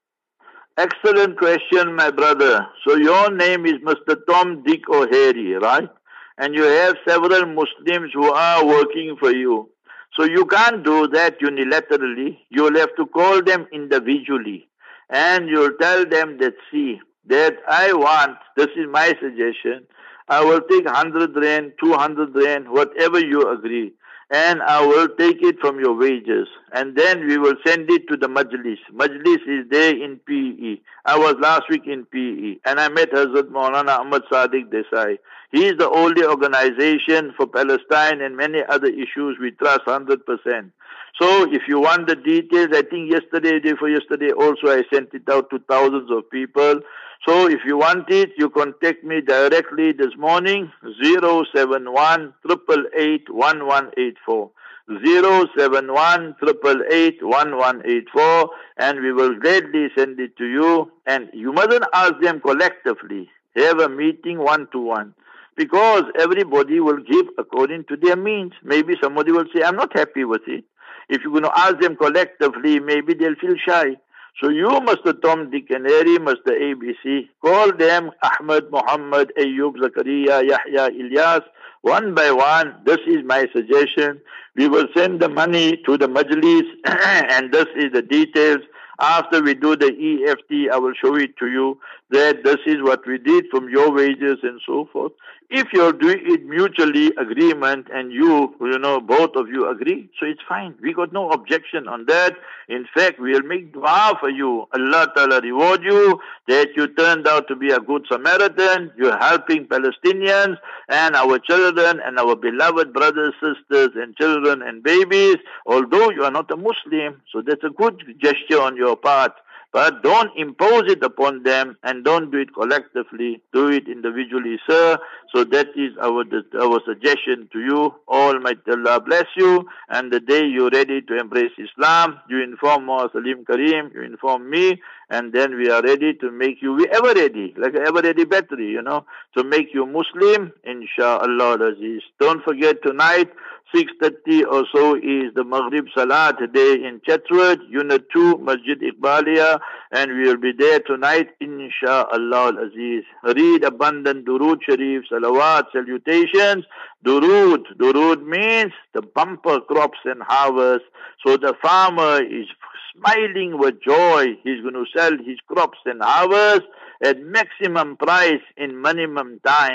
Excellent question, my brother. So your name is Mister Tom, Dick or Harry, right? And you have several Muslims who are working for you. So you can't do that unilaterally. You'll have to call them individually. And you'll tell them that, see, that I want, this is my suggestion, I will take one hundred rand, two hundred rand, whatever you agree. And I will take it from your wages. And then we will send it to the Majlis. Majlis is there in P E. I was last week in P E. And I met Hazrat Maulana Ahmad Sadiq Desai. He is the only organization for Palestine and many other issues we trust one hundred percent. So if you want the details, I think yesterday, day for yesterday also I sent it out to thousands of people. So if you want it, you contact me directly this morning, zero seven one, eight eight eight, one one eight four. zero seven one, eight eight eight, one one eight four, and we will gladly send it to you. And you mustn't ask them collectively. Have a meeting one-to-one. Because everybody will give according to their means. Maybe somebody will say, I'm not happy with it. If you're going to ask them collectively, maybe they'll feel shy. So you, Mister Tom, Dick and Harry, Mister A B C, call them Ahmed, Muhammad, Ayyub, Zakaria, Yahya, Ilyas, one by one. This is my suggestion. We will send the money to the Majlis, and this is the details. After we do the E F T, I will show it to you that this is what we did from your wages and so forth. If you're doing it mutually agreement and you, you know, both of you agree, so it's fine. We got no objection on that. In fact, we'll make dua for you. Allah Ta'ala reward you that you turned out to be a good Samaritan. You're helping Palestinians and our children and our beloved brothers, sisters and children and babies, although you are not a Muslim. So that's a good gesture on your part. But don't impose it upon them and don't do it collectively. Do it individually, sir. So that is our our suggestion to you. Almighty Allah bless you. And the day you're ready to embrace Islam, you inform Muhammad Salim Kareem, you inform me, and then we are ready to make you, we ever ready, like an ever ready battery, you know, to make you Muslim, inshallah Aziz. Don't forget tonight, six thirty or so is the Maghrib Salah today in Chetwood, Unit two, Masjid Iqbaliya, and we will be there tonight, inshallah Aziz. Read abundant Durood Sharif, Salawat, salutations. Durood, Durood means the bumper crops and harvest. So the farmer is smiling with joy. He's going to sell his crops and harvest at maximum price in minimum time.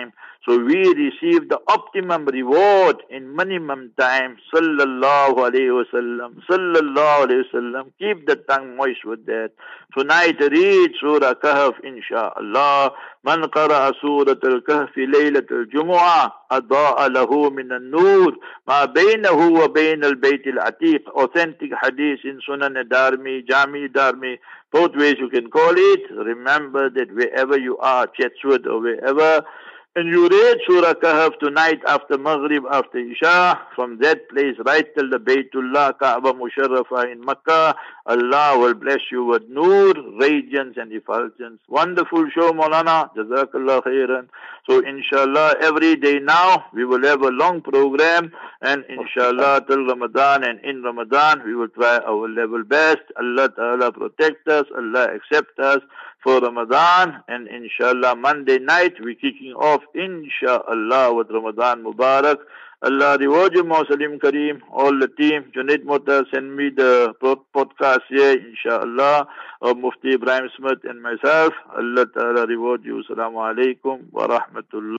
So we receive the optimum reward in minimum time. Sallallahu alayhi wa sallam. Sallallahu alayhi wa sallam. Keep the tongue moist with that. Tonight read Surah Kahf, inshaAllah. Man qara'a Surat al-Kahf laylat al-Jumu'ah أضاء له من النور ما بينه وبين البيت العتيق. Authentic hadith in Sunan Darmi, Jami Darmi, both ways you can call it. Remember that wherever you are, Chatswood or wherever, and you read Surah Kahf tonight after Maghrib, after Isha, from that place right till the Baytullah, Kaaba Musharrafah in Makkah, Allah will bless you with nur, radiance and effulgence. Wonderful show, Maulana. Jazakallah khairan. So inshallah, every day now, we will have a long program, and inshallah, till Ramadan, and in Ramadan, we will try our level best. Allah Ta'ala protect us, Allah accept us for Ramadan, and inshallah, Monday night, we're kicking off, inshallah, with Ramadan Mubarak. Allah reward you, Muslim Kareem, all the team. Junaid Motta, send me the podcast here, inshallah, of Mufti Ibrahim Smith and myself. Allah Ta'ala reward you. Assalamu alaikum wa rahmatullah.